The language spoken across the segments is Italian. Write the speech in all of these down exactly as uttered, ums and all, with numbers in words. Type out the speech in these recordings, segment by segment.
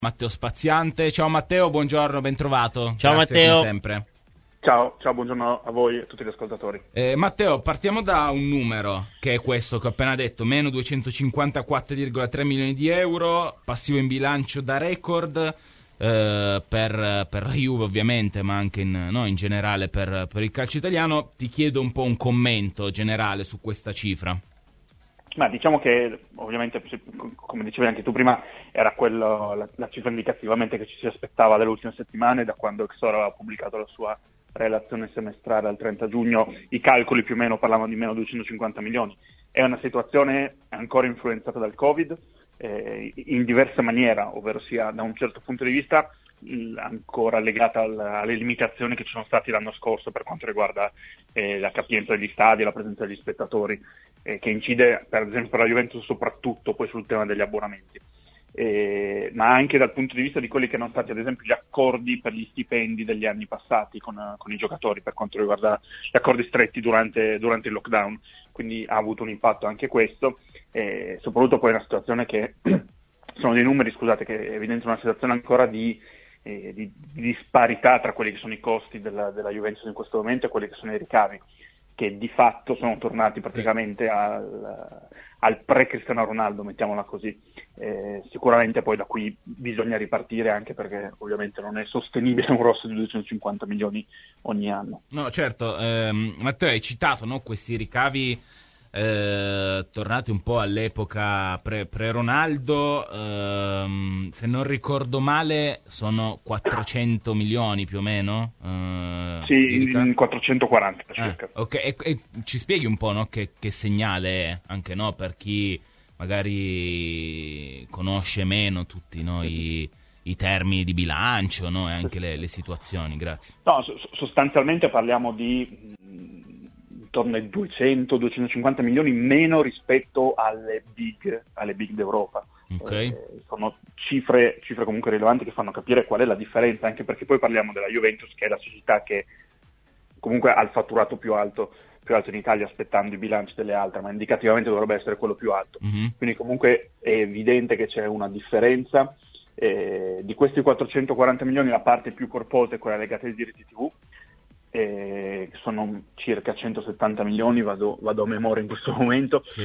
Matteo Spaziante. Ciao Matteo, buongiorno, ben trovato. Ciao Grazie, Matteo. come sempre. Ciao, ciao, buongiorno a voi e a tutti gli ascoltatori. Eh, Matteo, partiamo da un numero, che è questo che ho appena detto, meno duecentocinquantaquattro virgola tre milioni di euro, passivo in bilancio da record, eh, per, per la Juve ovviamente, ma anche in, no, in generale per, per il calcio italiano. Ti chiedo un po' un commento generale su questa cifra. Ma diciamo che ovviamente, come dicevi anche tu prima, era quello, la, la cifra indicativamente che ci si aspettava dalle ultime settimane, da quando Exor aveva pubblicato la sua relazione semestrale al trenta giugno. I calcoli più o meno parlavano di meno duecentocinquanta milioni. È una situazione ancora influenzata dal Covid, eh, in diversa maniera, ovvero sia da un certo punto di vista ancora legata al, alle limitazioni che ci sono state l'anno scorso per quanto riguarda eh, la capienza degli stadi, la presenza degli spettatori, eh, che incide per esempio per la Juventus soprattutto poi sul tema degli abbonamenti, eh, ma anche dal punto di vista di quelli che erano stati ad esempio gli accordi per gli stipendi degli anni passati con, con i giocatori per quanto riguarda gli accordi stretti durante, durante il lockdown, quindi ha avuto un impatto anche questo, eh, soprattutto poi una situazione che sono dei numeri, scusate, che evidenziano una situazione ancora di Eh, di, di disparità tra quelli che sono i costi della, della Juventus in questo momento e quelli che sono i ricavi, che di fatto sono tornati praticamente al, al pre-Cristiano Ronaldo, mettiamola così. Eh, sicuramente poi da qui bisogna ripartire, anche perché ovviamente non è sostenibile un rosso di duecentocinquanta milioni ogni anno. No, certo, ehm, Matteo, hai citato, no, questi ricavi Eh, tornati un po' all'epoca pre, pre-Ronaldo, ehm, se non ricordo male sono quattrocento milioni più o meno, eh, sì, in quattrocentoquaranta circa. Ah, ok, e, e ci spieghi un po', no, che, che segnale è, anche, no, per chi magari conosce meno tutti, no, i, i termini di bilancio, no, e anche le, le situazioni. Grazie. No, sostanzialmente parliamo di intorno ai duecento duecentocinquanta milioni meno rispetto alle big, alle big d'Europa. Okay. Eh, sono cifre, cifre comunque rilevanti che fanno capire qual è la differenza, anche perché poi parliamo della Juventus, che è la società che comunque ha il fatturato più alto, più alto in Italia, aspettando i bilanci delle altre, ma indicativamente dovrebbe essere quello più alto. Mm-hmm. Quindi comunque è evidente che c'è una differenza. Eh, di questi quattrocentoquaranta milioni la parte più corposa è quella legata ai diritti tivù, Eh, sono circa centosettanta milioni, vado, vado a memoria in questo momento, sì.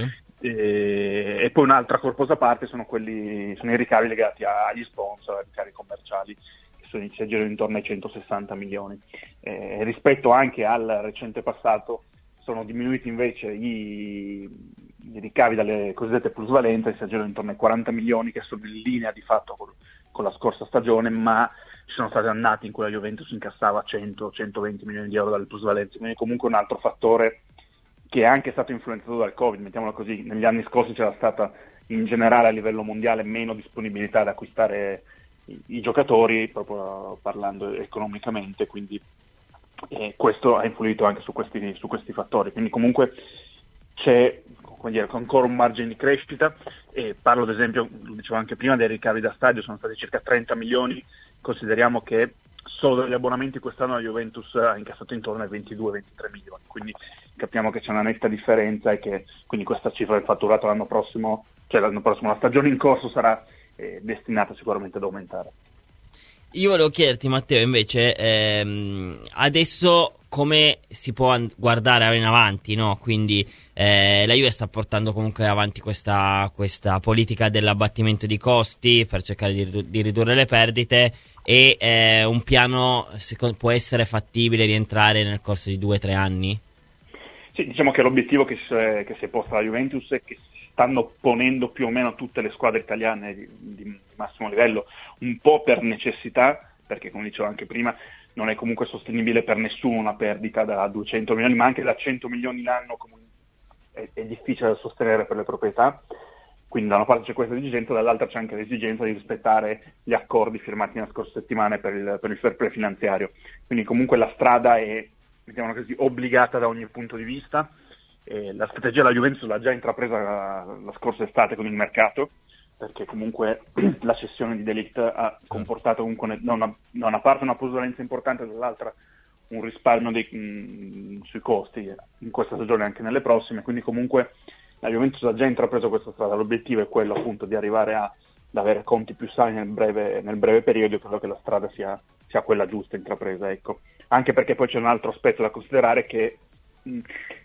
eh, e poi un'altra corposa parte sono quelli sono i ricavi legati agli sponsor, ai ricavi commerciali, che sono, si aggirano intorno ai centosessanta milioni. Eh, rispetto anche al recente passato sono diminuiti invece i, i ricavi dalle cosiddette plusvalenze, si aggirano intorno ai quaranta milioni, che sono in linea di fatto con, con la scorsa stagione, ma ci sono stati annati in cui la Juventus incassava cento centoventi milioni di euro dalle plusvalenze, quindi comunque un altro fattore che è anche stato influenzato dal Covid, mettiamola così. Negli anni scorsi c'era stata in generale a livello mondiale meno disponibilità ad acquistare i, i giocatori, proprio parlando economicamente, quindi eh, questo ha influito anche su questi, su questi fattori, quindi comunque c'è, come dire, ancora un margine di crescita, e parlo ad esempio, lo dicevo anche prima, dei ricavi da stadio, sono stati circa trenta milioni. Consideriamo che solo dagli abbonamenti quest'anno la Juventus ha incassato intorno ai ventidue ventitré milioni, quindi capiamo che c'è una netta differenza e che quindi questa cifra del fatturato l'anno prossimo, cioè l'anno prossimo, la stagione in corso sarà eh, destinata sicuramente ad aumentare. Io volevo chiederti, Matteo, invece, ehm, adesso come si può an- guardare in avanti, no? Quindi eh, la Juve sta portando comunque avanti questa, questa politica dell'abbattimento di costi per cercare di, ridu- di ridurre le perdite, e eh, un piano secondo, può essere fattibile rientrare nel corso di due o tre anni? Sì, diciamo che l'obiettivo che si è, che si è posta la Juventus è che si stanno ponendo più o meno tutte le squadre italiane di, di, di massimo livello, un po' per necessità, perché come dicevo anche prima non è comunque sostenibile per nessuno una perdita da duecento milioni, ma anche da cento milioni l'anno è, è difficile da sostenere per le proprietà. Quindi da una parte c'è questa esigenza, dall'altra c'è anche l'esigenza di rispettare gli accordi firmati nella scorsa settimana per il, per il fair play finanziario. Quindi comunque la strada è, diciamo così, obbligata da ogni punto di vista. Eh, la strategia della Juventus l'ha già intrapresa la, la scorsa estate con il mercato, perché comunque la cessione di De Ligt ha comportato comunque da una, da una parte una plusvalenza importante, dall'altra un risparmio dei, mh, sui costi in questa stagione e anche nelle prossime, quindi comunque la Juventus ha già intrapreso questa strada. L'obiettivo è quello appunto di arrivare a da avere conti più sani nel breve, nel breve periodo. Io credo che la strada sia, sia quella giusta intrapresa, ecco. Anche perché poi c'è un altro aspetto da considerare, che mh,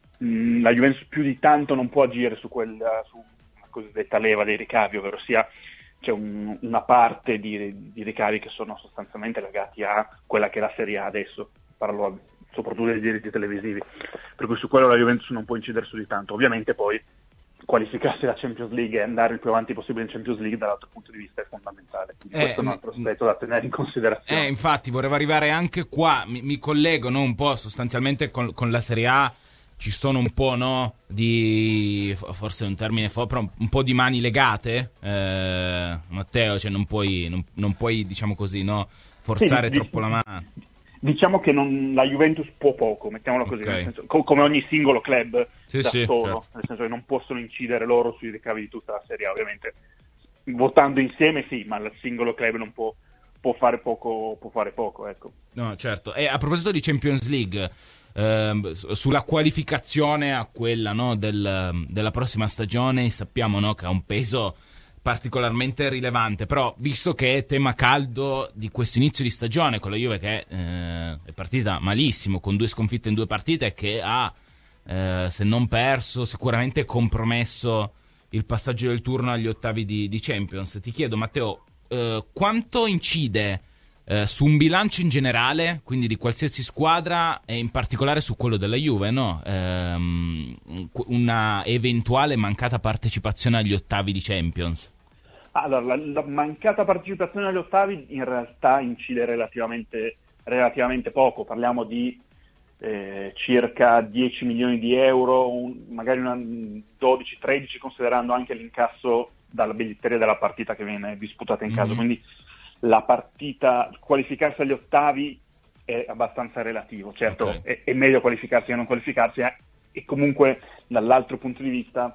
mh, la Juventus più di tanto non può agire su quella, su una cosiddetta leva dei ricavi, ovvero sia c'è un, una parte di, di ricavi che sono sostanzialmente legati a quella che è la Serie A adesso, parlo soprattutto dei diritti televisivi, per cui su quello la Juventus non può incidere su di tanto. Ovviamente poi qualificarsi alla Champions League e andare il più avanti possibile in Champions League dall'altro punto di vista è fondamentale. Eh, questo è un altro aspetto da tenere in considerazione. Eh, infatti volevo arrivare anche qua, mi, mi collego, no, un po' sostanzialmente con, con la Serie A. Ci sono un po', no, di, forse è un termine fo- però un po' di mani legate, eh, Matteo, cioè non puoi, non, non puoi, diciamo così, no, forzare sì, troppo dic- la mano. Diciamo che non, la Juventus può poco, mettiamolo così, Okay. nel senso, co- come ogni singolo club Sì, da sì, solo, certo. nel senso che non possono incidere loro sui ricavi di tutta la Serie A, ovviamente. Votando insieme sì, ma il singolo club non può, può fare poco, può fare poco, ecco. No, certo. E a proposito di Champions League, ehm, sulla qualificazione a quella, no, del, della prossima stagione, sappiamo, no, che ha un peso particolarmente rilevante, però visto che è tema caldo di questo inizio di stagione con la Juve che eh, è partita malissimo, con due sconfitte in due partite, e che ha, eh, se non perso, sicuramente compromesso il passaggio del turno agli ottavi di, di Champions, ti chiedo, Matteo, eh, quanto incide eh, su un bilancio in generale, quindi di qualsiasi squadra, e in particolare su quello della Juve, no? Ehm, una eventuale mancata partecipazione agli ottavi di Champions? Allora, la, la mancata partecipazione agli ottavi in realtà incide relativamente, relativamente poco, parliamo di eh, circa dieci milioni di euro, un, magari una dodici tredici considerando anche l'incasso dalla biglietteria della partita che viene disputata in casa, Mm-hmm. quindi la partita, qualificarsi agli ottavi è abbastanza relativo, certo Okay. è, è meglio qualificarsi che non qualificarsi, eh, e comunque dall'altro punto di vista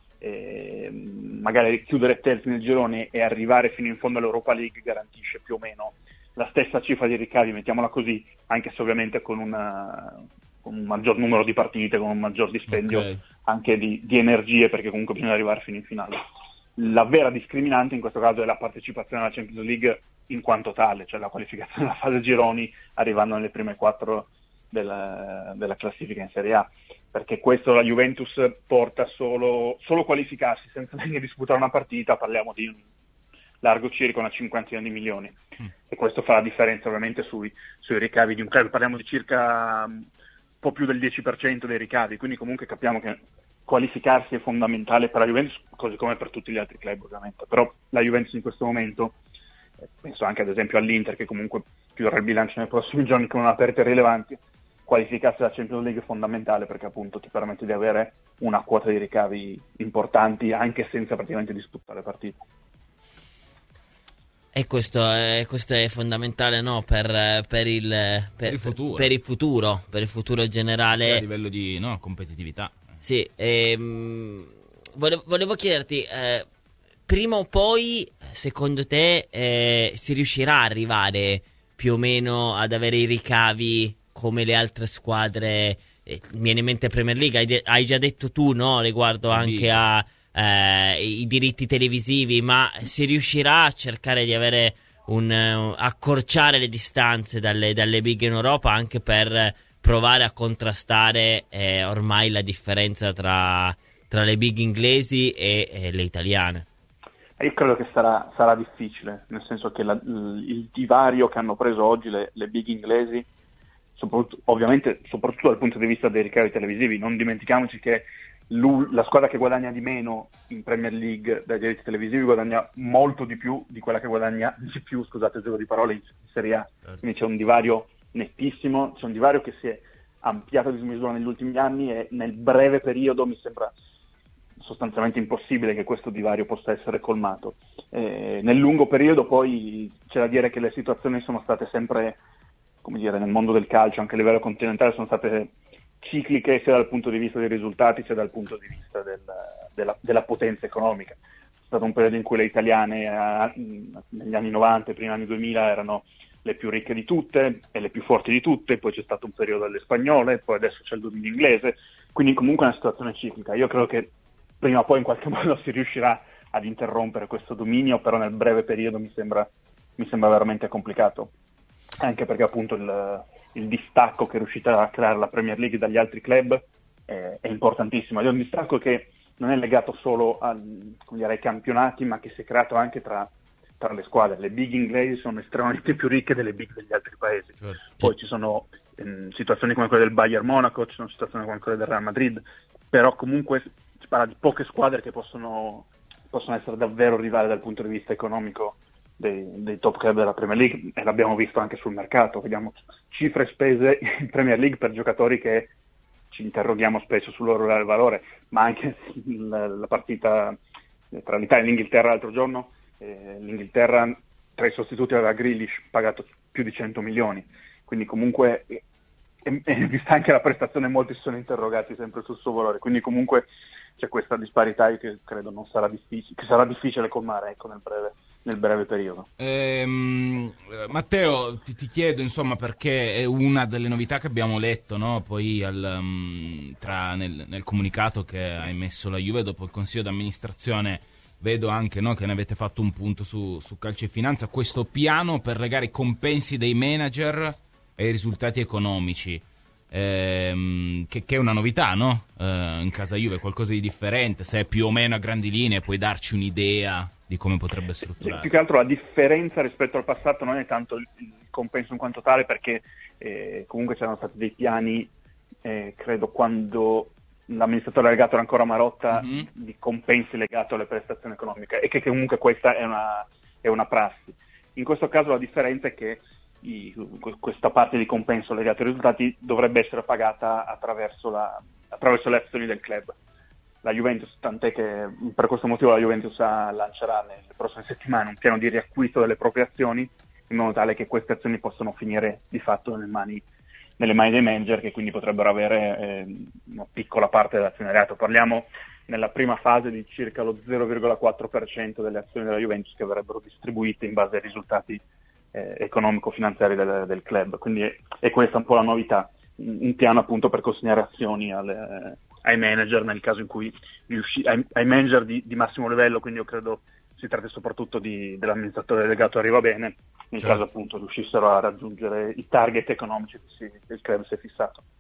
eh, magari chiudere terzi nel girone e arrivare fino in fondo all'Europa League garantisce più o meno la stessa cifra di ricavi, mettiamola così, anche se ovviamente con, una, con un maggior numero di partite, con un maggior dispendio Okay. anche di, di energie, perché comunque bisogna arrivare fino in finale. La vera discriminante in questo caso è la partecipazione alla Champions League in quanto tale, cioè la qualificazione alla fase gironi arrivando nelle prime quattro della, della classifica in Serie A, perché questo la Juventus porta solo, solo qualificarsi senza neanche disputare una partita, parliamo di un largo circa una cinquantina di milioni, mm. e questo fa la differenza ovviamente sui, sui ricavi di un club, parliamo di circa un po' più del dieci per cento dei ricavi, quindi comunque capiamo che qualificarsi è fondamentale per la Juventus, così come per tutti gli altri club ovviamente, però la Juventus in questo momento, eh, penso anche ad esempio all'Inter che comunque chiuderà il bilancio nei prossimi giorni con una perdita rilevanti, qualificarsi alla Champions League è fondamentale perché appunto ti permette di avere una quota di ricavi importanti anche senza praticamente disputare partite. E questo è, questo è fondamentale, no? per, per, il, per, Per il futuro. per il futuro, per il futuro generale. A livello di, no, competitività. Sì, ehm, volevo, volevo chiederti, eh, prima o poi, secondo te, eh, si riuscirà a arrivare più o meno ad avere i ricavi come le altre squadre? Eh, mi viene in mente Premier League, hai, de- hai già detto tu, no? Riguardo anche a eh, i diritti televisivi, ma si riuscirà a cercare di avere un, uh, accorciare le distanze dalle, dalle big in Europa, anche per provare a contrastare eh, ormai la differenza tra, tra le big inglesi e, e le italiane? Io credo che sarà, sarà difficile, nel senso che la, il divario che hanno preso oggi le, le big inglesi, soprattutto, ovviamente soprattutto dal punto di vista dei ricavi televisivi, non dimentichiamoci che la squadra che guadagna di meno in Premier League dai diritti televisivi guadagna molto di più di quella che guadagna di più, scusate gioco di parole, in Serie A, quindi c'è un divario nettissimo, c'è un divario che si è ampliato di misura negli ultimi anni e nel breve periodo mi sembra sostanzialmente impossibile che questo divario possa essere colmato. Eh, nel lungo periodo poi c'è da dire che le situazioni sono state sempre, come dire, nel mondo del calcio, anche a livello continentale, sono state cicliche sia dal punto di vista dei risultati sia dal punto di vista del, della, della potenza economica. È stato un periodo in cui le italiane a, negli anni novanta e primi anni duemila erano le più ricche di tutte e le più forti di tutte, poi c'è stato un periodo delle spagnole, poi adesso c'è il dominio inglese, quindi comunque è una situazione ciclica. Io credo che prima o poi in qualche modo si riuscirà ad interrompere questo dominio, però nel breve periodo mi sembra, mi sembra veramente complicato, anche perché appunto il, il distacco che è riuscita a creare la Premier League dagli altri club è, è importantissimo, è un distacco che non è legato solo al, come dire, ai campionati, ma che si è creato anche tra, tra le squadre. Le big inglesi sono estremamente più ricche delle big degli altri paesi. Certo. Poi ci sono ehm, situazioni come quelle del Bayern Monaco, ci sono situazioni come quelle del Real Madrid, però comunque si parla di poche squadre che possono, possono essere davvero rivali dal punto di vista economico dei, dei top club della Premier League, e l'abbiamo visto anche sul mercato. Vediamo cifre spese in Premier League per giocatori che ci interroghiamo spesso sul loro reale valore, ma anche la, la partita tra l'Italia e l'Inghilterra l'altro giorno, eh, l'Inghilterra tra i sostituti aveva Grealish pagato più di cento milioni, quindi comunque e, e vista anche la prestazione molti si sono interrogati sempre sul suo valore, quindi comunque c'è questa disparità che credo non sarà difficile, che sarà difficile colmare, ecco, nel breve nel breve periodo. Ehm, Matteo, ti, ti chiedo insomma, perché è una delle novità che abbiamo letto, no? Poi al, um, tra, nel, nel comunicato che ha emesso la Juve dopo il consiglio d'amministrazione, vedo anche, no, che ne avete fatto un punto su, su Calcio e Finanza, questo piano per legare i compensi dei manager ai risultati economici, ehm, che, che è una novità, no? Eh, in casa Juve, qualcosa di differente, se è più o meno a grandi linee puoi darci un'idea di come potrebbe strutturare. Sì, più che altro la differenza rispetto al passato non è tanto il, il compenso in quanto tale, perché eh, comunque c'erano stati dei piani, eh, credo quando l'amministratore delegato era ancora Marotta, mm-hmm. di compensi legati alle prestazioni economiche, e che comunque questa è una, è una prassi. In questo caso la differenza è che i, questa parte di compenso legata ai risultati dovrebbe essere pagata attraverso, la, attraverso le azioni del club. La Juventus, tant'è che per questo motivo la Juventus lancerà nelle prossime settimane un piano di riacquisto delle proprie azioni, in modo tale che queste azioni possano finire di fatto nelle mani, nelle mani dei manager, che quindi potrebbero avere eh, una piccola parte dell'azionariato. Parliamo nella prima fase di circa lo zero virgola quattro per cento delle azioni della Juventus che verrebbero distribuite in base ai risultati eh, economico-finanziari del, del club. Quindi è, è questa un po' la novità, un piano appunto per consegnare azioni alle... Eh, ai manager nel caso in cui riusci- ai, ai manager di, di massimo livello, quindi io credo si tratti soprattutto di, dell'amministratore delegato arriva bene, nel certo. caso appunto riuscissero a raggiungere i target economici che, si, che il club si è fissato.